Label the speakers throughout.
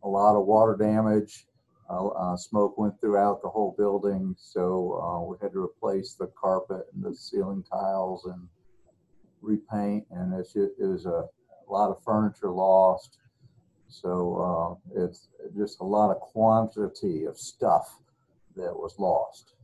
Speaker 1: a lot of water damage. Smoke went throughout the whole building, so we had to replace the carpet and the ceiling tiles and repaint, and it was a lot of furniture lost. So it's just a lot of quantity of stuff that was lost.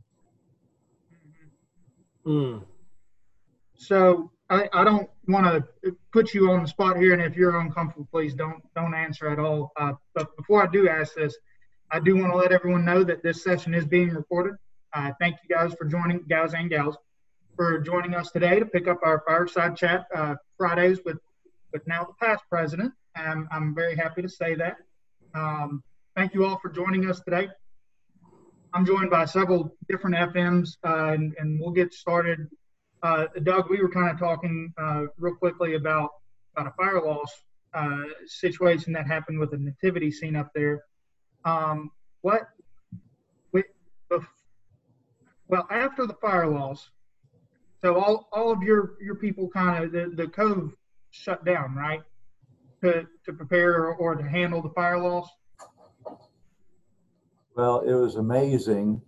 Speaker 2: Mm.
Speaker 3: So I don't want to put you on the spot here, and if you're uncomfortable, please don't answer at all. But before I do ask this, I do want to let everyone know that this session is being recorded. Thank you guys for joining, guys and gals, for joining us today to pick up our fireside chat Fridays with now the past president. I'm very happy to say that. Thank you all for joining us today. I'm joined by several different FMs, and we'll get started. Doug, we were kind of talking real quickly about a fire loss situation that happened with the nativity scene up there. Well, after the fire loss, so all of your people kind of, the cove shut down, right? To prepare or to handle the fire loss?
Speaker 1: Well, it was amazing.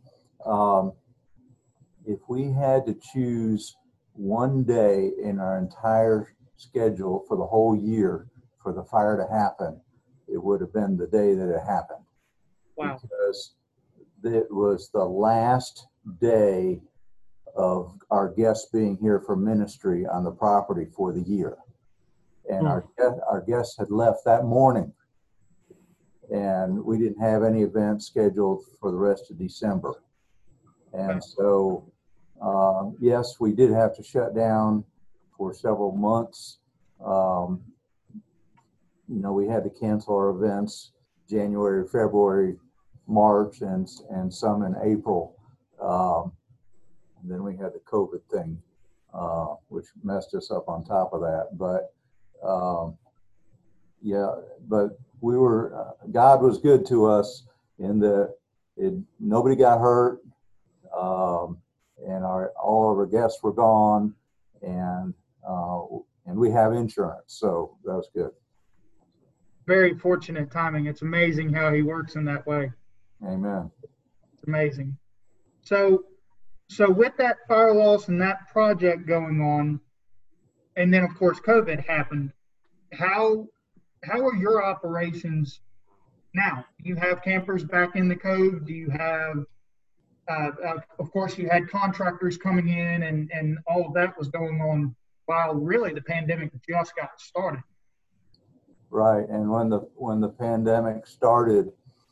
Speaker 1: If we had to choose one day in our entire schedule for the whole year for the fire to happen, it would have been the day that it happened.
Speaker 3: Wow.
Speaker 1: Because it was the last day of our guests being here for ministry on the property for the year. And our guests had left that morning, and we didn't have any events scheduled for the rest of December. And so, yes, we did have to shut down for several months. We had to cancel our events January, February, March, and some in April. And then we had the COVID thing, which messed us up on top of that. But but we were, God was good to us in that nobody got hurt, and all of our guests were gone, and we have insurance, so that was good.
Speaker 3: Very fortunate timing. It's amazing how he works in that way.
Speaker 1: Amen.
Speaker 3: It's amazing. So with that fire loss and that project going on, and then of course COVID happened, how are your operations now? Do you have campers back in the cove? Do you have, of course you had contractors coming in, and all of that was going on while really the pandemic just got started.
Speaker 1: Right, and when the pandemic started,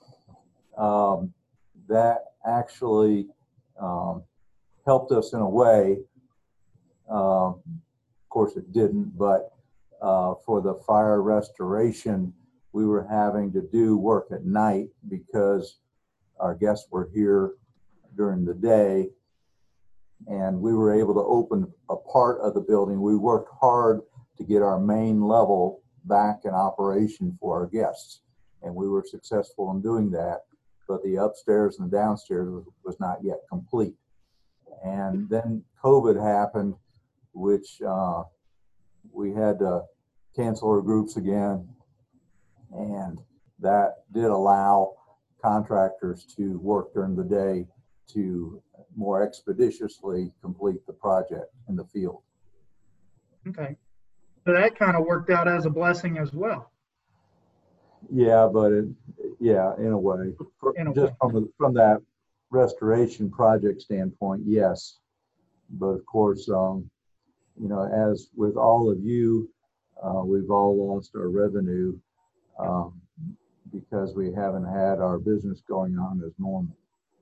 Speaker 1: that actually helped us in a way. Of course it didn't, but for the fire restoration, we were having to do work at night because our guests were here during the day, and we were able to open a part of the building. We worked hard to get our main level back in operation for our guests, and we were successful in doing that, but the upstairs and the downstairs was not yet complete. And then COVID happened, which we had to cancel our groups again, and that did allow contractors to work during the day to more expeditiously complete the project in the field.
Speaker 3: Okay, so that kind of worked out as a blessing as well.
Speaker 1: Yeah, but in a way, from that restoration project standpoint, yes. But of course, as with all of you, we've all lost our revenue because we haven't had our business going on as normal.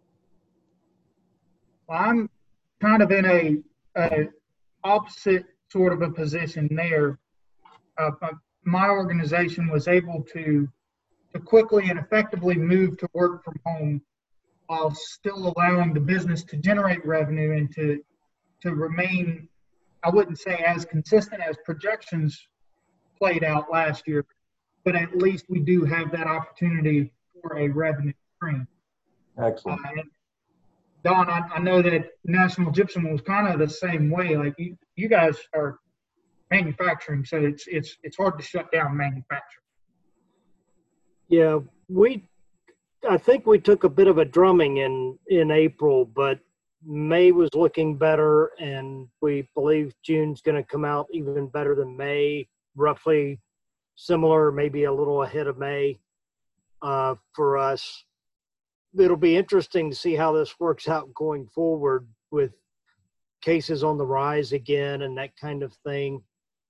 Speaker 3: Well, I'm kind of in a opposite sort of a position there. My organization was able to quickly and effectively move to work from home while still allowing the business to generate revenue and to remain, I wouldn't say as consistent as projections played out last year, but at least we do have that opportunity for a revenue stream.
Speaker 1: Excellent.
Speaker 3: Don, I know that National Gypsum was kind of the same way. Like you guys are manufacturing, so it's hard to shut down manufacturing.
Speaker 2: Yeah, I think we took a bit of a drumming in April, but May was looking better, and we believe June's going to come out even better than May, roughly similar, maybe a little ahead of May for us. It'll be interesting to see how this works out going forward with cases on the rise again and that kind of thing.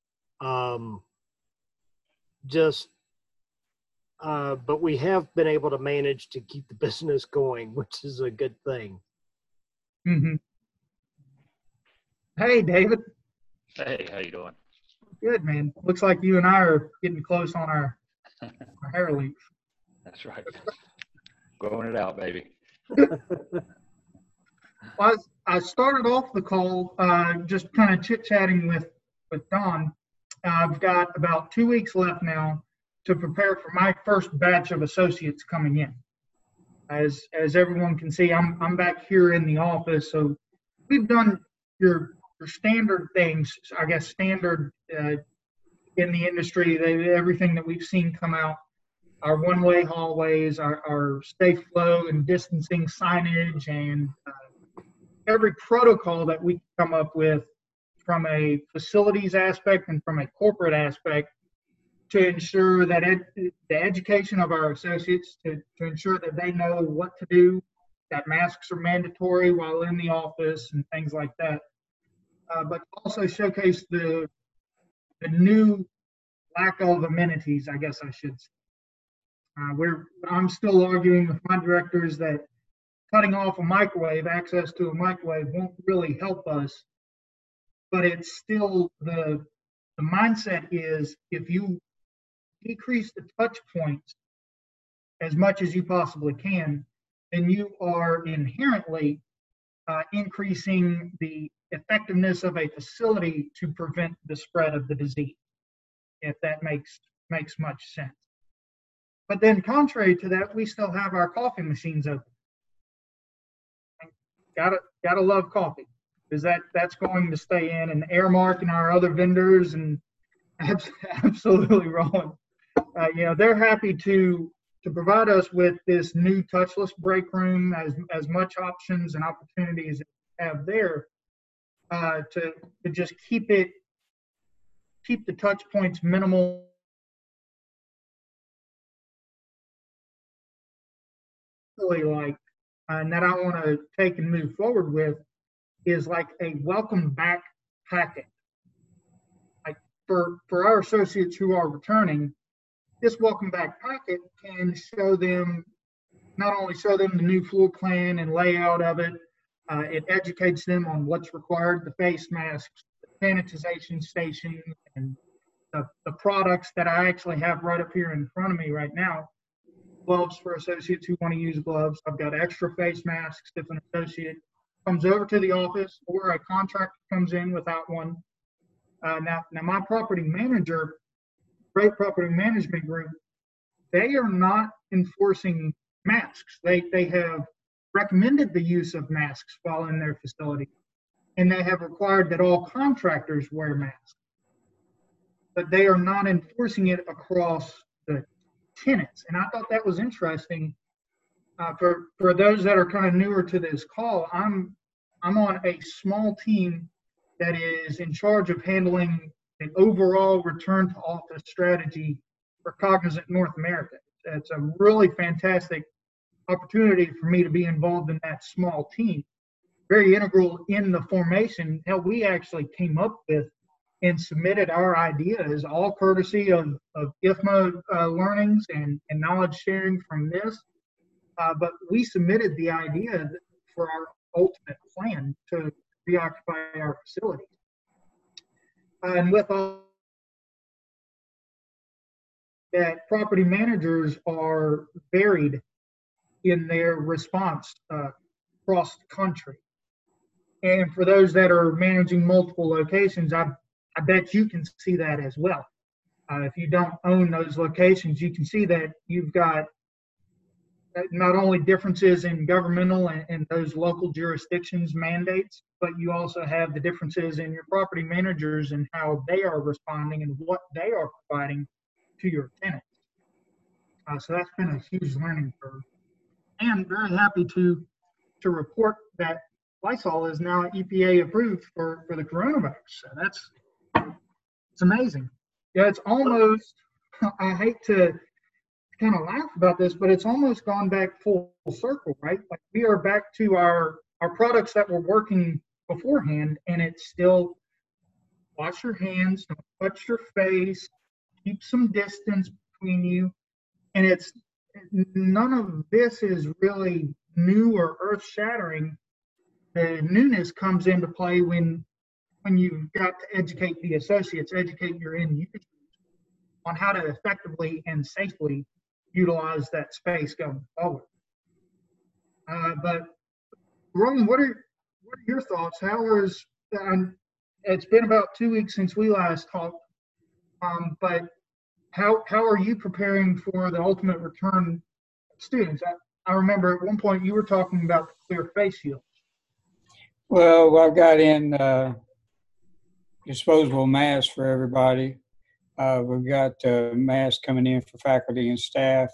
Speaker 2: But we have been able to manage to keep the business going, which is a good thing.
Speaker 3: Mm-hmm. Hey, David.
Speaker 4: Hey, how you doing?
Speaker 3: Good, man. Looks like you and I are getting close on our hair leaf.
Speaker 4: That's right. Growing it out, baby.
Speaker 3: Well, I started off the call just kind of chit-chatting with Don. I've got about 2 weeks left now to prepare for my first batch of associates coming in. As everyone can see, I'm back here in the office, so we've done your standard things, I guess standard in the industry, everything that we've seen come out, our one-way hallways, our safe flow and distancing signage, and every protocol that we come up with from a facilities aspect and from a corporate aspect to ensure that the education of our associates, to ensure that they know what to do, that masks are mandatory while in the office and things like that. But also showcase the new lack of amenities, I guess I should say. I'm still arguing with my directors that cutting off a microwave, access to a microwave, won't really help us. But it's still the mindset is if you decrease the touch points as much as you possibly can, then you are inherently increasing the effectiveness of a facility to prevent the spread of the disease, if that makes much sense. But then contrary to that, we still have our coffee machines open. Gotta love coffee, because that's going to stay in, and Airmark and our other vendors and absolutely rolling. They're happy to provide us with this new touchless break room, as much options and opportunities as we have there, to just keep the touch points minimal. Really like, and that I want to take and move forward with is like a welcome back packet. Like for our associates who are returning, this welcome back packet can not only show them the new floor plan and layout of it, it educates them on what's required, the face masks, the sanitization station, and the products that I actually have right up here in front of me right now. Gloves for associates who want to use gloves. I've got extra face masks if an associate comes over to the office or a contractor comes in without one. Now my property manager, great property management group, they are not enforcing masks. They have recommended the use of masks while in their facility, and they have required that all contractors wear masks. But they are not enforcing it across the tenants. And I thought that was interesting. For those that are kind of newer to this call, I'm on a small team that is in charge of handling an overall return to office strategy for Cognizant North America. It's a really fantastic opportunity for me to be involved in that small team. Very integral in the formation. Hell, we actually came up with and submitted our ideas, all courtesy of IFMA learnings and knowledge sharing from this. But we submitted the idea for our ultimate plan to reoccupy our facilities. And with all that, property managers are varied in their response across the country. And for those that are managing multiple locations, I bet you can see that as well. If you don't own those locations, you can see that you've got not only differences in governmental and those local jurisdictions mandates, but you also have the differences in your property managers and how they are responding and what they are providing to your tenants. So that's been a huge learning curve. And very happy to report that Lysol is now EPA approved for the coronavirus. So it's amazing. Yeah, it's almost, I hate to kind of laugh about this, but it's almost gone back full circle, right? Like we are back to our products that were working beforehand, and it's still wash your hands, don't touch your face, keep some distance between you. And it's none of this is really new or earth shattering. The newness comes into play when you've got to educate the associates, educate your end users on how to effectively and safely utilize that space going forward. But Roland, what are your thoughts? It's been about 2 weeks since we last talked, but how are you preparing for the ultimate return of students? I remember at one point you were talking about the clear face shields.
Speaker 5: Well, I've got in disposable masks for everybody. We've got masks coming in for faculty and staff.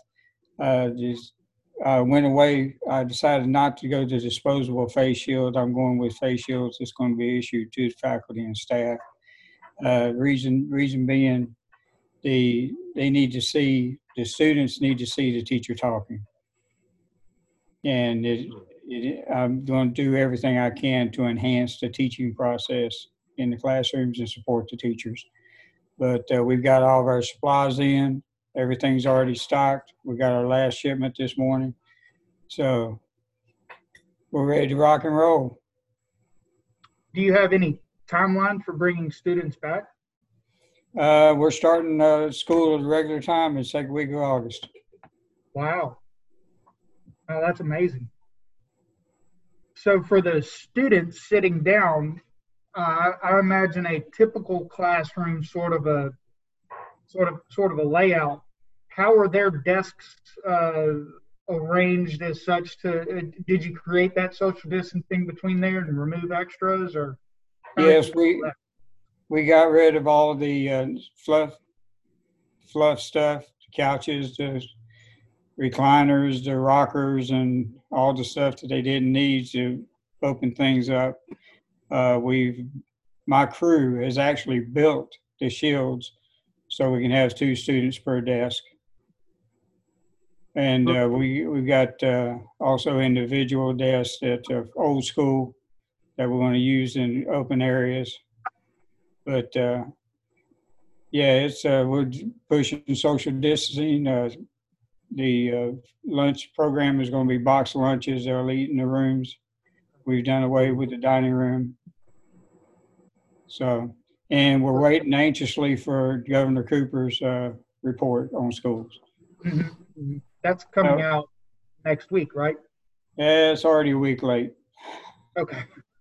Speaker 5: Went away. I decided not to go to disposable face shield. I'm going with face shields that's going to be issued to faculty and staff. Reason being, the students need to see the teacher talking. And I'm going to do everything I can to enhance the teaching process in the classrooms and support the teachers. But we've got all of our supplies in. Everything's already stocked. We got our last shipment this morning. So we're ready to rock and roll.
Speaker 3: Do you have any timeline for bringing students back?
Speaker 5: We're starting school at a regular time in the second week of August.
Speaker 3: Wow. Oh, that's amazing. So for the students sitting down, I imagine a typical classroom sort of a layout. How are their desks arranged as such did you create that social distancing between there and remove extras, or?
Speaker 5: Yes, we got rid of all of the fluff stuff, the couches, the recliners, the rockers, and all the stuff that they didn't need to open things up. My crew has actually built the shields so we can have 2 students per desk. And we've got also individual desks that are old school that we're going to use in open areas. But we're pushing social distancing. The lunch program is going to be box lunches. They'll eat in the rooms. We've done away with the dining room. So, and we're waiting anxiously for Governor Cooper's report on schools.
Speaker 3: Mm-hmm. That's coming out next week, right?
Speaker 5: Yeah, it's already a week late.
Speaker 3: Okay.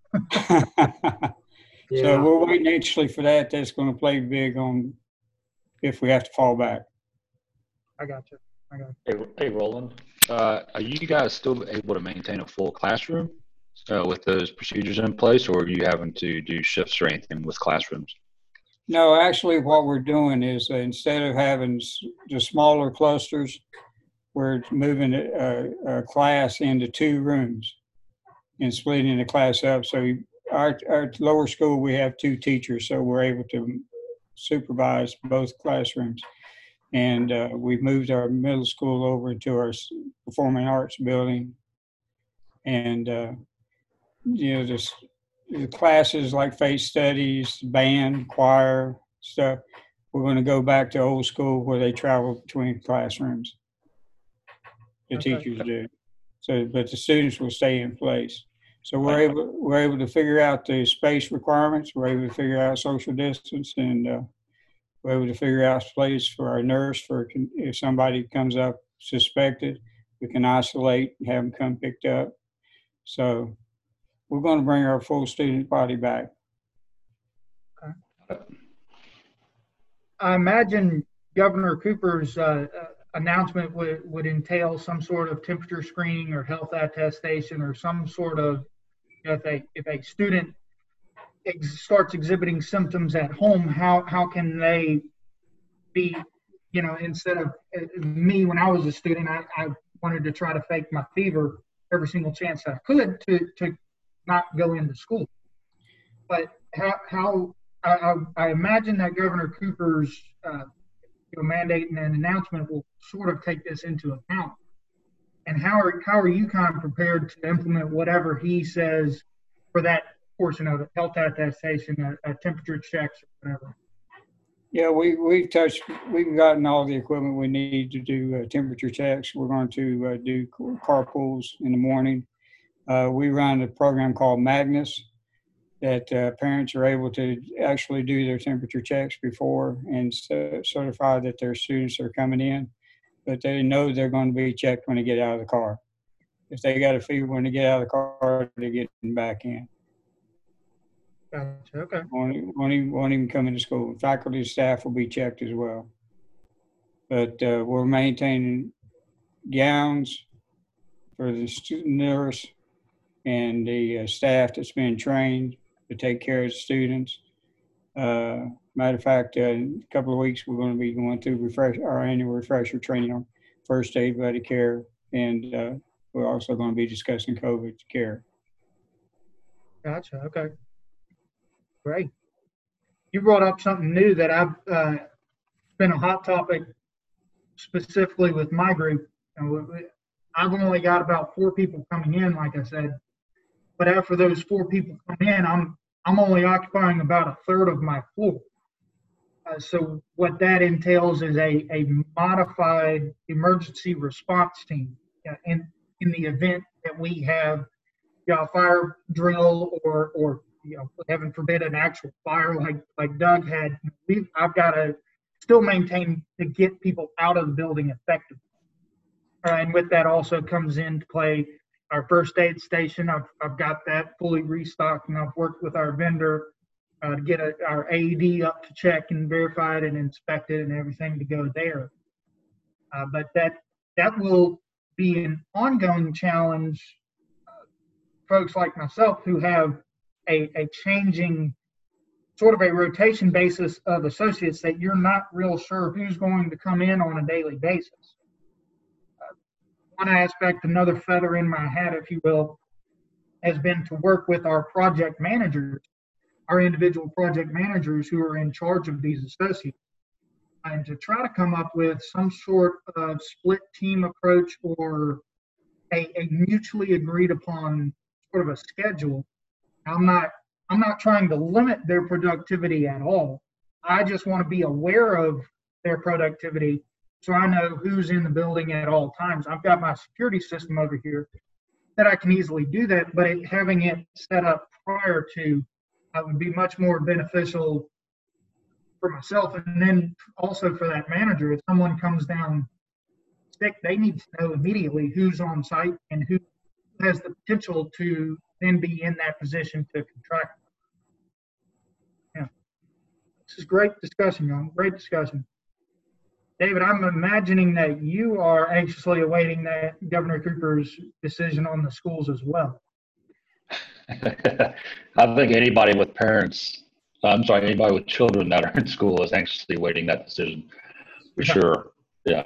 Speaker 5: So we're waiting anxiously for that. That's going to play big on if we have to fall back.
Speaker 3: I got you.
Speaker 4: Hey, Roland, are you guys still able to maintain a full classroom with those procedures in place, or are you having to do shifts or anything with classrooms?
Speaker 5: No, actually what we're doing is instead of having the smaller clusters, we're moving a class into 2 rooms and splitting the class up. So our lower school, we have 2 teachers, so we're able to supervise both classrooms. And we've moved our middle school over into our performing arts building. And, the classes like face studies, band, choir, stuff, we're going to go back to old school where they travel between classrooms. The teachers do. So, but the students will stay in place. So we're able to figure out the space requirements. We're able to figure out social distance, and we're able to figure out a place for our nurse if somebody comes up suspected, we can isolate and have them come picked up. So we're going to bring our full student body back.
Speaker 3: Okay. I imagine Governor Cooper's announcement would entail some sort of temperature screening or health attestation or some sort of, if a student starts exhibiting symptoms at home, how can they be instead of me when I was a student, I wanted to try to fake my fever every single chance I could to not go into school. But how I imagine that Governor Cooper's mandate and an announcement will sort of take this into account. And how are you kind of prepared to implement whatever he says for that portion of it, health attestation, temperature checks, or whatever?
Speaker 5: Yeah, we've gotten all the equipment we need to do temperature checks. We're going to do carpools in the morning. We run a program called Magnus that parents are able to actually do their temperature checks before and certify that their students are coming in, but they know they're going to be checked when they get out of the car. If they got a fever when they get out of the car, they're getting back in.
Speaker 3: Gotcha. Okay.
Speaker 5: Won't even come into school. Faculty and staff will be checked as well. But we're maintaining gowns for the student nurse and the staff that's been trained to take care of the students. Matter of fact, in a couple of weeks, we're going to be going through our annual refresher training on first aid, buddy care, and we're also going to be discussing COVID care.
Speaker 3: Gotcha. Okay. Great. You brought up something new that I've been a hot topic specifically with my group. I've only got about 4 people coming in, like I said, but after those 4 people come in, I'm only occupying about a third of my floor. So what that entails is a modified emergency response team in the event that we have a fire drill or heaven forbid, an actual fire like Doug had. I've got to still maintain to get people out of the building effectively. And with that also comes into play our first aid station. I've got that fully restocked, and I've worked with our vendor to get our AED up to check and verified and inspected and everything to go there. But that will be an ongoing challenge. Folks like myself who have a changing sort of a rotation basis of associates that you're not real sure who's going to come in on a daily basis. One aspect, another feather in my hat, if you will, has been to work with our project managers, our individual project managers who are in charge of these associates, and to try to come up with some sort of split team approach or a mutually agreed upon sort of a schedule. I'm not trying to limit their productivity at all. I just want to be aware of their productivity so I know who's in the building at all times. I've got my security system over here that I can easily do that, but having it set up prior to would be much more beneficial for myself, and then also for that manager. If someone comes down sick, they need to know immediately who's on site and who has the potential to then be in that position to contract. Yeah, this is great discussion, Ron. Great discussion. David, I'm imagining that you are anxiously awaiting that Governor Cooper's decision on the schools as well.
Speaker 4: I think anybody with anybody with children that are in school is anxiously awaiting that decision, for sure. Yeah.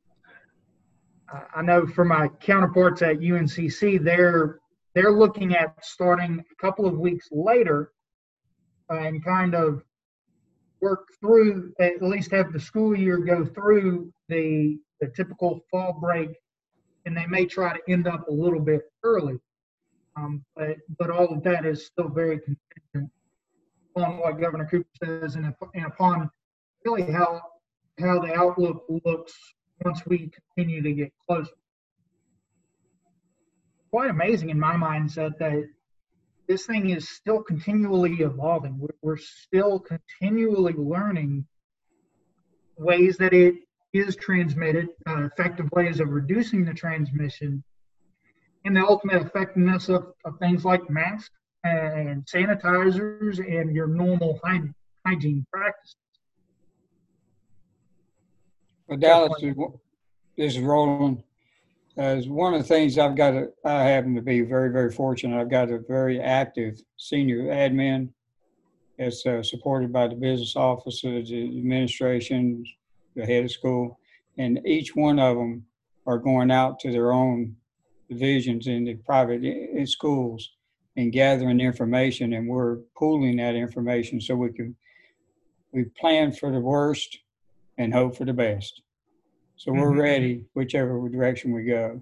Speaker 3: I know for my counterparts at UNCC, they're looking at starting a couple of weeks later and kind of work through, at least have the school year go through the typical fall break, and they may try to end up a little bit early. But all of that is still very contingent on what Governor Cooper says and upon really how the outlook looks once we continue to get closer. Quite amazing in my mindset that this thing is still continually evolving. We're still continually learning ways that it is transmitted, effective ways of reducing the transmission, and the ultimate effectiveness of things like masks and sanitizers and your normal hygiene practices.
Speaker 5: Well, Dallas, this is Roland. As one of the things I happen to be very, very fortunate. I've got a very active senior admin that's supported by the business offices, the administration, the head of school, and each one of them are going out to their own divisions in the private schools and gathering information, and we're pooling that information so we plan for the worst and hope for the best. So we're ready whichever direction we go.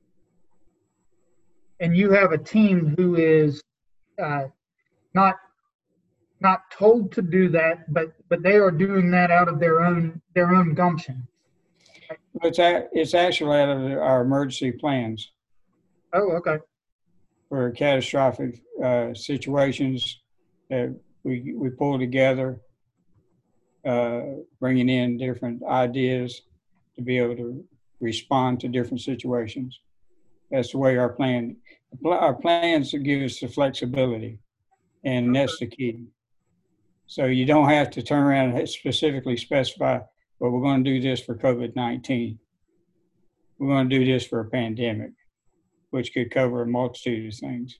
Speaker 3: And you have a team who is not told to do that, but they are doing that out of their own gumption.
Speaker 5: It's actually out of our emergency plans
Speaker 3: Oh, okay.
Speaker 5: for catastrophic situations that we pull together, bringing in different ideas to be able to respond to different situations. That's the way our plans give us the flexibility, and that's the key. So you don't have to turn around and specifically specify, well, we're going to do this for COVID-19. We're going to do this for a pandemic, which could cover a multitude of things.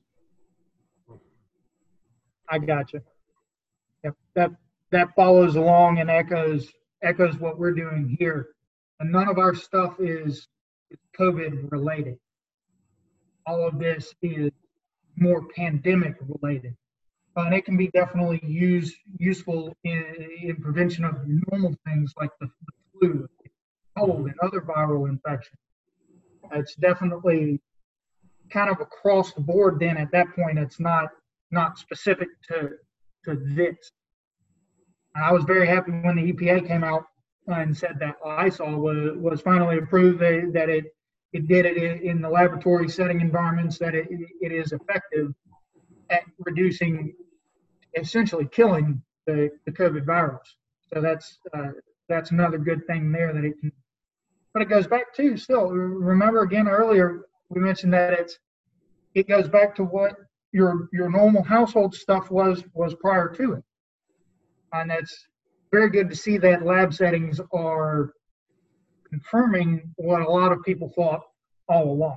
Speaker 3: I got you. Yep, that follows along and echoes what we're doing here. And none of our stuff is COVID related. All of this is more pandemic related. And it can be definitely useful in prevention of normal things like the flu, cold, and other viral infections. It's definitely kind of across the board. Then at that point, it's not specific to this. And I was very happy when the EPA came out and said that Lysol was finally approved, that it did it in the laboratory setting environments, that it is effective at reducing, essentially killing the COVID virus. So that's another good thing there that it can. But it goes back to still. Remember again earlier we mentioned that it goes back to what your normal household stuff was prior to it, and it's very good to see that lab settings are confirming what a lot of people thought all along.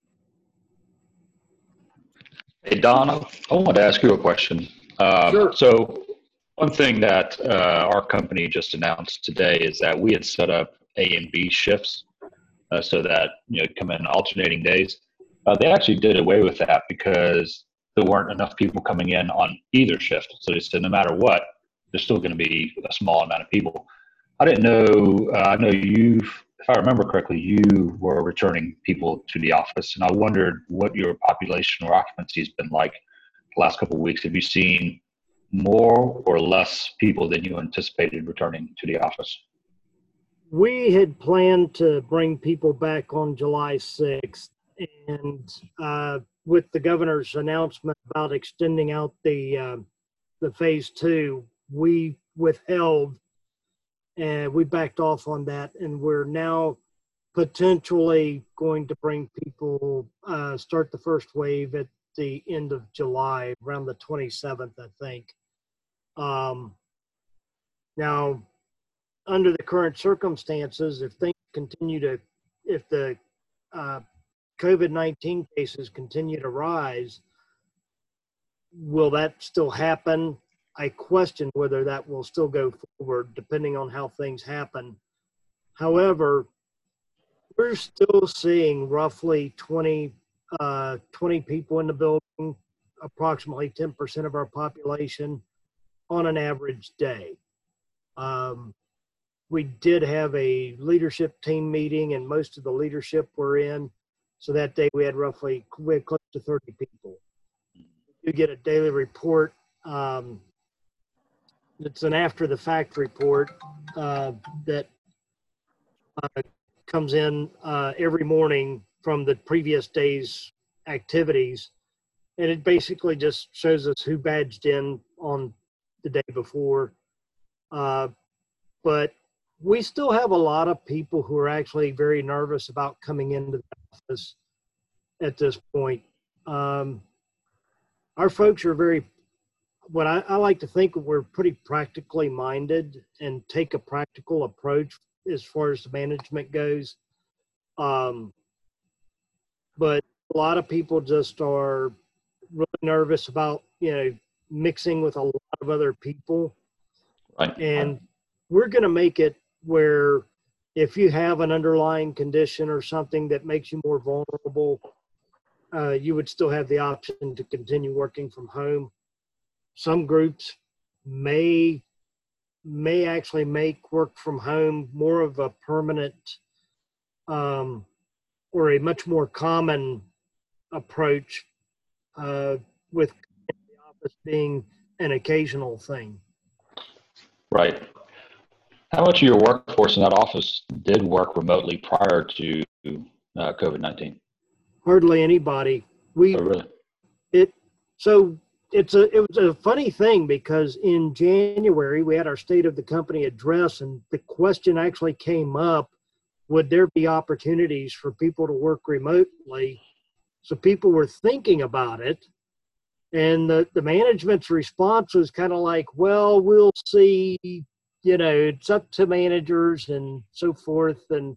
Speaker 4: Hey, Donna, I wanted to ask you a question.
Speaker 2: Sure.
Speaker 4: So one thing that our company just announced today is that we had set up A and B shifts so that, come in alternating days. They actually did away with that because there weren't enough people coming in on either shift. So they said no matter what, there's still going to be a small amount of people. I didn't know, I know if I remember correctly, you were returning people to the office, and I wondered what your population or occupancy has been like the last couple of weeks. Have you seen more or less people than you anticipated returning to the office?
Speaker 2: We had planned to bring people back on July 6th, and with the governor's announcement about extending out the phase 2, we withheld and we backed off on that, and we're now potentially going to bring people, start the first wave at the end of July, around the 27th, I think. Now, under the current circumstances, if things continue if the COVID-19 cases continue to rise, will that still happen? I question whether that will still go forward, depending on how things happen. However, we're still seeing roughly 20 people in the building, approximately 10% of our population on an average day. We did have a leadership team meeting, and most of the leadership were in. So that day we had close to 30 people. You get a daily report. It's an after the fact report that comes in every morning from the previous day's activities. And it basically just shows us who badged in on the day before. But we still have a lot of people who are actually very nervous about coming into the office at this point. Our folks are what I like to think we're pretty practically minded and take a practical approach as far as the management goes. But a lot of people just are really nervous about, mixing with a lot of other people.
Speaker 4: Right.
Speaker 2: And we're going to make it where if you have an underlying condition or something that makes you more vulnerable, you would still have the option to continue working from home. Some groups may actually make work from home more of a permanent or a much more common approach, with the office being an occasional thing.
Speaker 4: Right. How much of your workforce in that office did work remotely prior to COVID-19?
Speaker 2: Hardly anybody.
Speaker 4: Oh, really?
Speaker 2: It was a funny thing, because in January we had our state of the company address, and the question actually came up, would there be opportunities for people to work remotely? So people were thinking about it, and the management's response was kind of like, well, we'll see, it's up to managers and so forth. And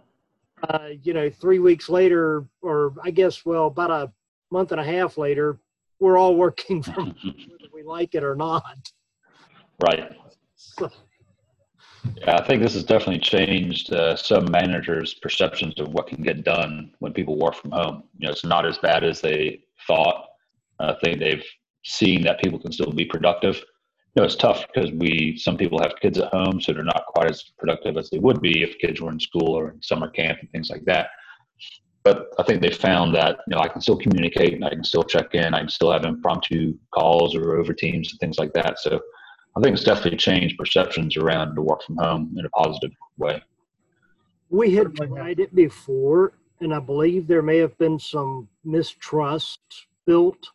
Speaker 2: 3 weeks later, or I guess, about a month and a half later, we're all working from whether we like it or not.
Speaker 4: Right.
Speaker 2: So,
Speaker 4: Yeah, I think this has definitely changed some managers' perceptions of what can get done when people work from home. It's not as bad as they thought. I think they've seen that people can still be productive. It's tough because some people have kids at home, so they're not quite as productive as they would be if kids were in school or in summer camp and things like that. But I think they found that, I can still communicate, and I can still check in, I can still have impromptu calls or over Teams and things like that. So I think it's definitely changed perceptions around the work from home in a positive way.
Speaker 2: we had tried it before, and I believe there may have been some mistrust built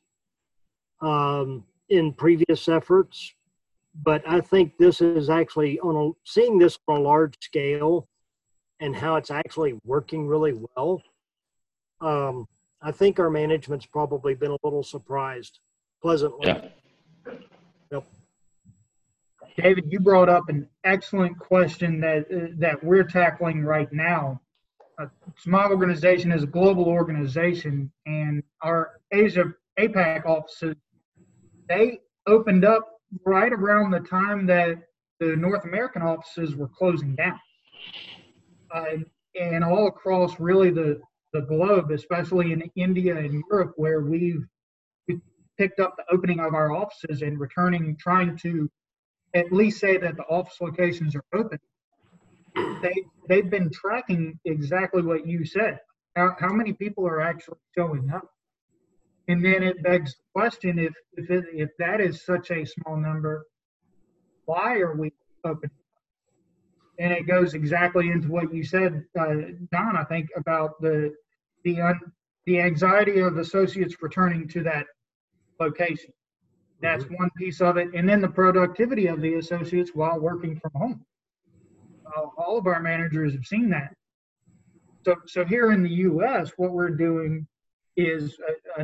Speaker 2: in previous efforts. But I think this is actually seeing this on a large scale and how it's actually working really well. I think our management's probably been a little surprised, pleasantly.
Speaker 4: Yeah.
Speaker 2: Yep.
Speaker 3: David, you brought up an excellent question that we're tackling right now. My organization is a global organization, and our APAC offices, they opened up right around the time that the North American offices were closing down. And all across really the globe, especially in India and Europe, where we've picked up the opening of our offices and trying to at least say that the office locations are open. They've been tracking exactly what you said. How many people are actually showing up? And then it begs the question, if that is such a small number, why are we open? And it goes exactly into what you said, Don, I think, about the anxiety of associates returning to that location. That's one piece of it. And then the productivity of the associates while working from home. All of our managers have seen that. So here in the U.S., what we're doing is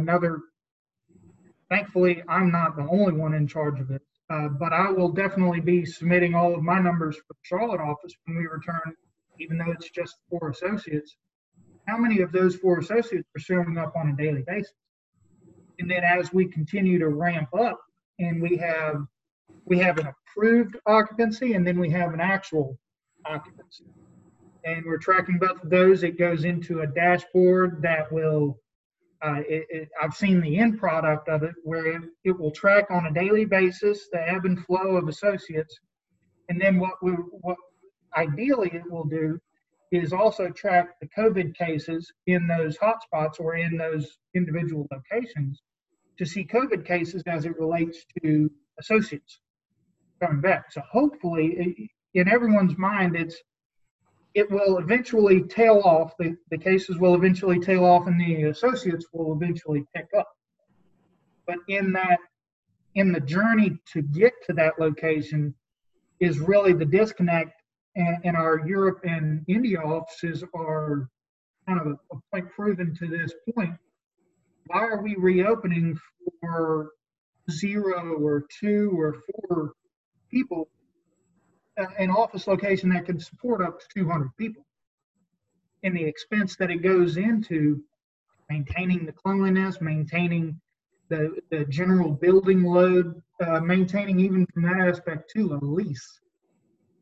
Speaker 3: thankfully, I'm not the only one in charge of it, but I will definitely be submitting all of my numbers for the Charlotte office when we return, even though it's just 4 associates. How many of those 4 associates are showing up on a daily basis? And then as we continue to ramp up, and we have an approved occupancy, and then we have an actual occupancy. And we're tracking both of those. It goes into a dashboard that will, I've seen the end product of it, where it will track on a daily basis the ebb and flow of associates. And then what ideally it will do is also track the COVID cases in those hotspots or in those individual locations to see COVID cases as it relates to associates coming back. So hopefully, in everyone's mind, it will eventually tail off. The cases will eventually tail off, and the associates will eventually pick up. But in the journey to get to that location is really the disconnect, and our Europe and India offices are kind of a point proven to this point. Why are we reopening for 0 or 2 or 4 people? An office location that can support up to 200 people, and the expense that it goes into maintaining the cleanliness, maintaining the general building load, maintaining even from that aspect too a lease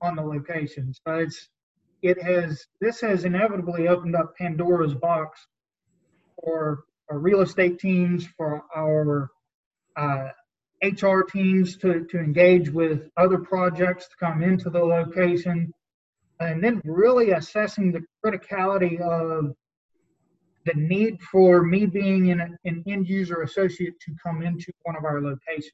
Speaker 3: on the locations. But this has inevitably opened up Pandora's box for our real estate teams, for our HR teams to engage with other projects to come into the location, and then really assessing the criticality of the need for me being an end user associate to come into one of our locations.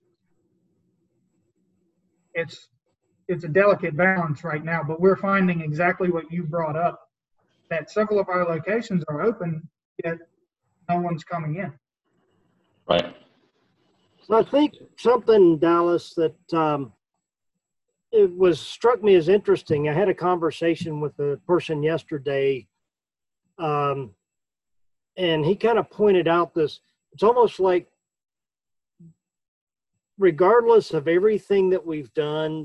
Speaker 3: It's a delicate balance right now, but we're finding exactly what you brought up, that several of our locations are open, yet no one's coming in.
Speaker 4: Right.
Speaker 2: So I think something, Dallas, that struck me as interesting. I had a conversation with a person yesterday, and he kind of pointed out this. It's almost like, regardless of everything that we've done,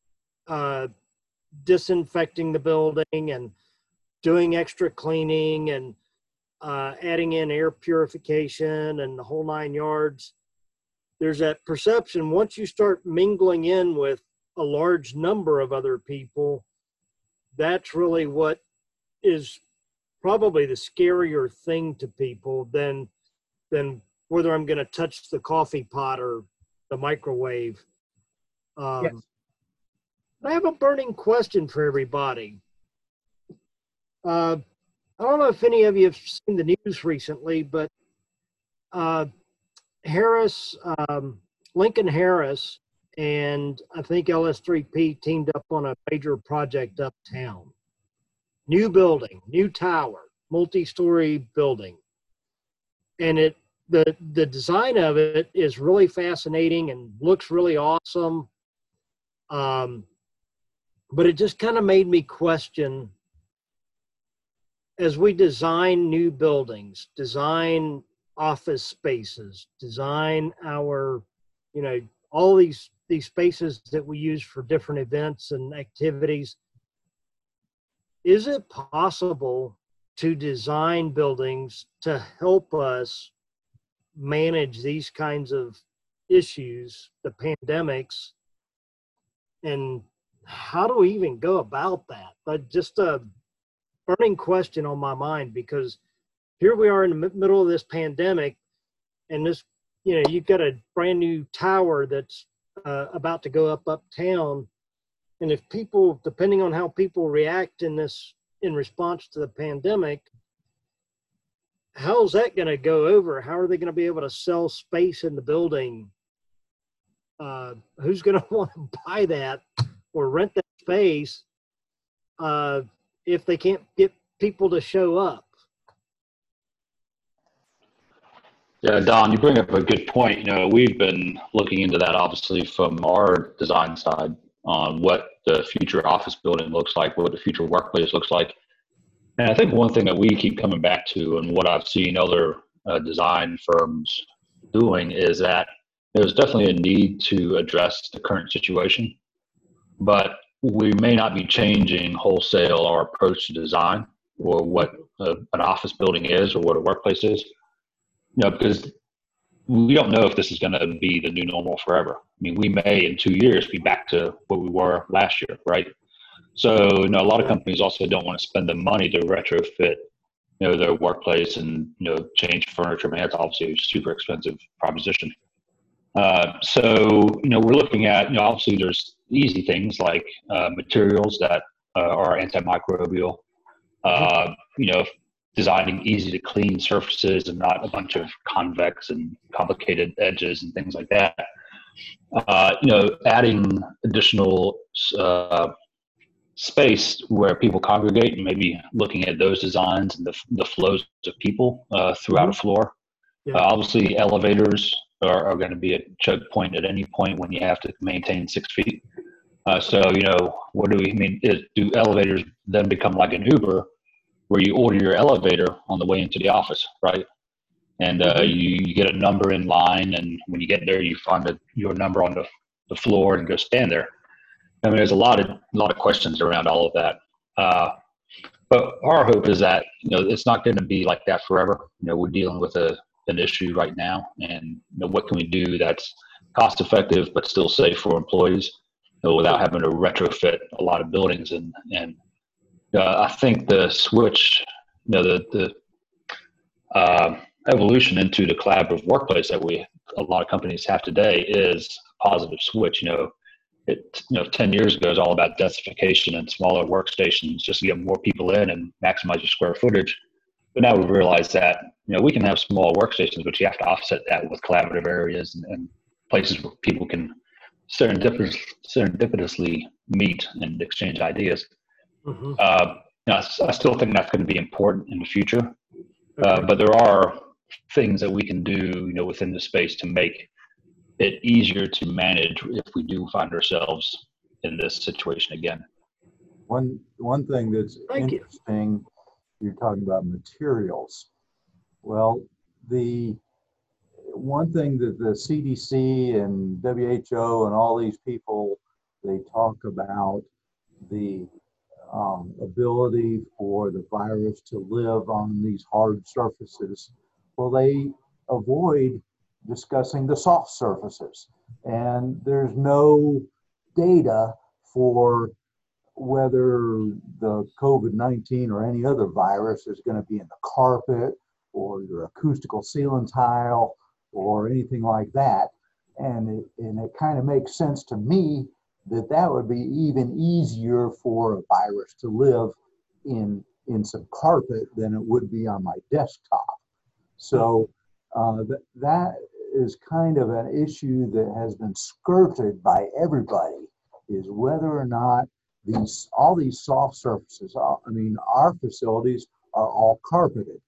Speaker 2: disinfecting the building and doing extra cleaning and adding in air purification and the whole 9 yards, there's that perception once you start mingling in with a large number of other people, that's really what is probably the scarier thing to people than whether I'm going to touch the coffee pot or the microwave.
Speaker 3: Yes.
Speaker 2: I have a burning question for everybody. I don't know if any of you have seen the news recently, but Lincoln Harris, and I think LS3P teamed up on a major project uptown. New building, new tower, multi-story building. And the design of it is really fascinating and looks really awesome. But it just kind of made me question, as we design new buildings, design office spaces, design our, all these spaces that we use for different events and activities, is it possible to design buildings to help us manage these kinds of issues, the pandemics, and how do we even go about that? But just a burning question on my mind, because here we are in the middle of this pandemic, and this, you've got a brand new tower that's about to go up uptown. And if people, depending on how people react in response to the pandemic, how's that going to go over? How are they going to be able to sell space in the building? Who's going to want to buy that or rent that space if they can't get people to show up?
Speaker 4: Yeah, Don, you bring up a good point. We've been looking into that, obviously, from our design side on what the future office building looks like, what the future workplace looks like. And I think one thing that we keep coming back to, and what I've seen other design firms doing, is that there's definitely a need to address the current situation, but we may not be changing wholesale our approach to design or what an office building is or what a workplace is. Because we don't know if this is going to be the new normal forever. I mean, we may in 2 years be back to what we were last year, right? So, a lot of companies also don't want to spend the money to retrofit, their workplace and, change furniture. I mean, that's obviously a super expensive proposition. So, we're looking at, obviously there's easy things like materials that are antimicrobial, designing easy to clean surfaces and not a bunch of convex and complicated edges and things like that. Adding additional space where people congregate and maybe looking at those designs and the flows of people throughout a floor.
Speaker 2: Yeah.
Speaker 4: Obviously, elevators are going to be a choke point at any point when you have to maintain 6 feet. So, what do we mean? Do elevators then become like an Uber, where you order your elevator on the way into the office, right? And you get a number in line, and when you get there, you find your number on the floor and go stand there. I mean, there's a lot of questions around all of that. But our hope is that it's not going to be like that forever. We're dealing with an issue right now, and what can we do that's cost effective but still safe for employees? without having to retrofit a lot of buildings. And I think the switch, the evolution into the collaborative workplace that a lot of companies have today is a positive switch. 10 years ago, it was all about densification and smaller workstations just to get more people in and maximize your square footage. But now we've realized that, we can have small workstations, but you have to offset that with collaborative areas and places where people can serendipitously meet and exchange ideas.
Speaker 2: Mm-hmm.
Speaker 4: I still think that's going to be important in the future.
Speaker 2: Okay.
Speaker 4: But there are things that we can do, within the space to make it easier to manage if we do find ourselves in this situation again.
Speaker 1: One thing that's
Speaker 2: Thank you.
Speaker 1: interesting, you're talking about materials. Well, the one thing that the CDC and WHO and all these people, they talk about the ability for the virus to live on these hard surfaces. Well, they avoid discussing the soft surfaces. And there's no data for whether the COVID-19 or any other virus is going to be in the carpet or your acoustical ceiling tile or anything like that. And it kind of makes sense to me that would be even easier for a virus to live in some carpet than it would be on my desktop. So that is kind of an issue that has been skirted by everybody, is whether or not all these soft surfaces, our facilities are all carpeted.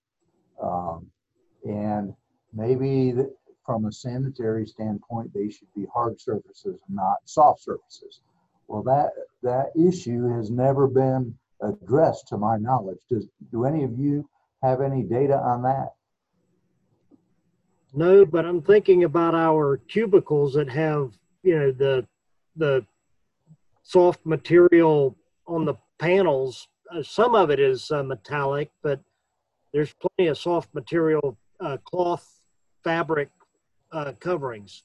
Speaker 1: And maybe from a sanitary standpoint, they should be hard surfaces, not soft surfaces. Well, that issue has never been addressed to my knowledge. Do any of you have any data on that?
Speaker 2: No, but I'm thinking about our cubicles that have, the soft material on the panels. Some of it is metallic, but there's plenty of soft material, cloth, fabric coverings.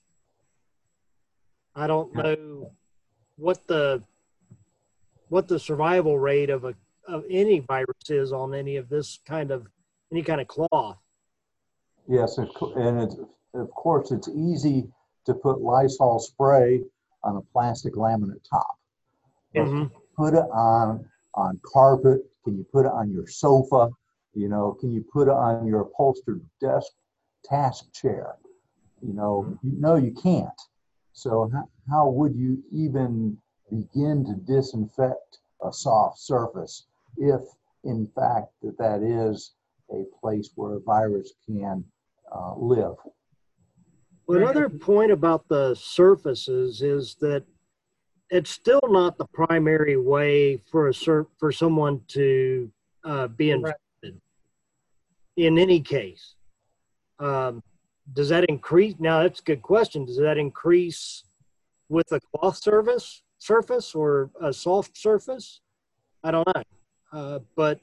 Speaker 2: I don't know what the survival rate of any virus is on any kind of cloth.
Speaker 1: Yes, and of course it's easy to put Lysol spray on a plastic laminate top.
Speaker 2: Mm-hmm.
Speaker 1: Put it on carpet. Can you put it on your sofa? Can you put it on your upholstered desk task chair? You can't. So how would you even begin to disinfect a soft surface if, in fact, that is a place where a virus can live?
Speaker 2: Well, another point about the surfaces is that it's still not the primary way for someone to be infected. In any case, does that increase? Now, that's a good question. Does that increase with a cloth surface or a soft surface? I don't know. But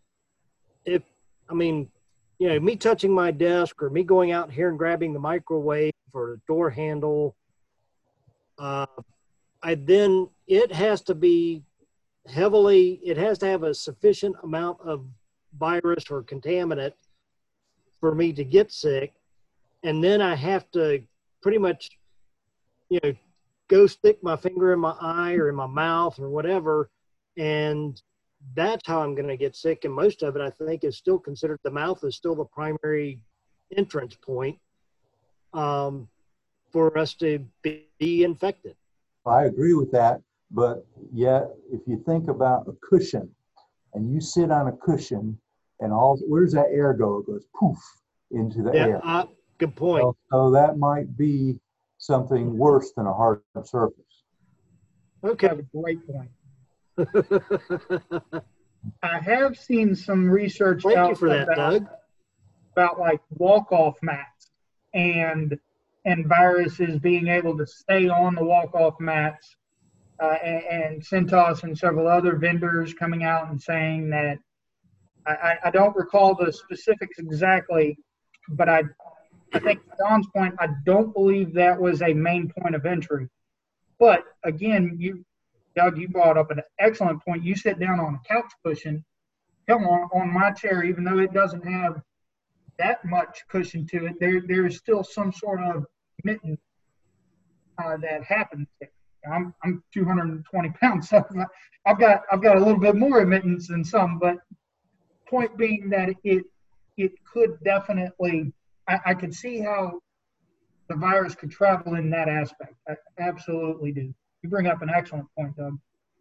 Speaker 2: me touching my desk or me going out here and grabbing the microwave or the door handle, it has to have a sufficient amount of virus or contaminant for me to get sick. And then I have to pretty much, go stick my finger in my eye or in my mouth or whatever. And that's how I'm going to get sick. And most of it, I think, is still considered, the mouth is still the primary entrance point for us to be infected.
Speaker 1: I agree with that. But yet, if you think about a cushion and you sit on a cushion and where's that air go? It goes poof into the air.
Speaker 2: Good point.
Speaker 1: So that might be something worse than a hard surface.
Speaker 2: Okay.
Speaker 3: That's a great point. I have seen some research
Speaker 2: Thank you for that, Doug.
Speaker 3: About like walk-off mats and viruses being able to stay on the walk-off mats, and Cintas and several other vendors coming out and saying that, I don't recall the specifics exactly, but I think to Don's point, I don't believe that was a main point of entry. But again, Doug, you brought up an excellent point. You sit down on a couch cushion, come on my chair, even though it doesn't have that much cushion to it, there is still some sort of mitten that happens. I'm 220 pounds, so I've got a little bit more admittance than some. But point being that it could definitely, I could see how the virus could travel in that aspect. I absolutely do. You bring up an excellent point, Doug.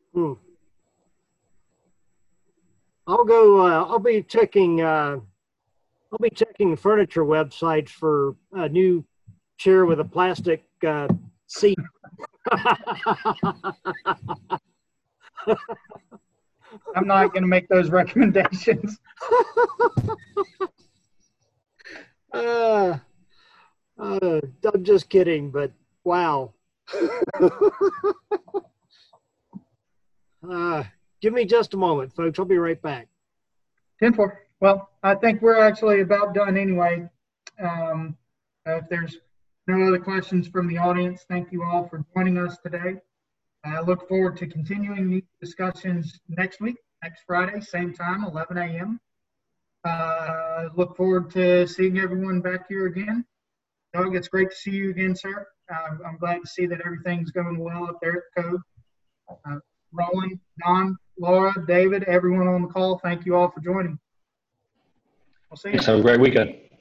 Speaker 2: I'll go. I'll be checking furniture websites for a new chair with a plastic seat.
Speaker 3: I'm not going to make those recommendations.
Speaker 2: I'm just kidding, but wow. Give me just a moment, folks. I'll be right back.
Speaker 3: 10-4. Well, I think we're actually about done anyway. If there's no other questions from the audience, thank you all for joining us today. I look forward to continuing these discussions next week, next Friday, same time, 11 a.m. Look forward to seeing everyone back here again. Doug, it's great to see you again, sir. I'm glad to see that everything's going well up there at Code. Roland, Don, Laura, David, everyone on the call, thank you all for joining. We'll see you.
Speaker 4: Thanks. Have a great weekend.